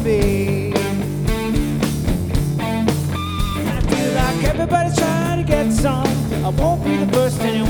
be. I feel like everybody's trying to get some. I won't be the first anyway.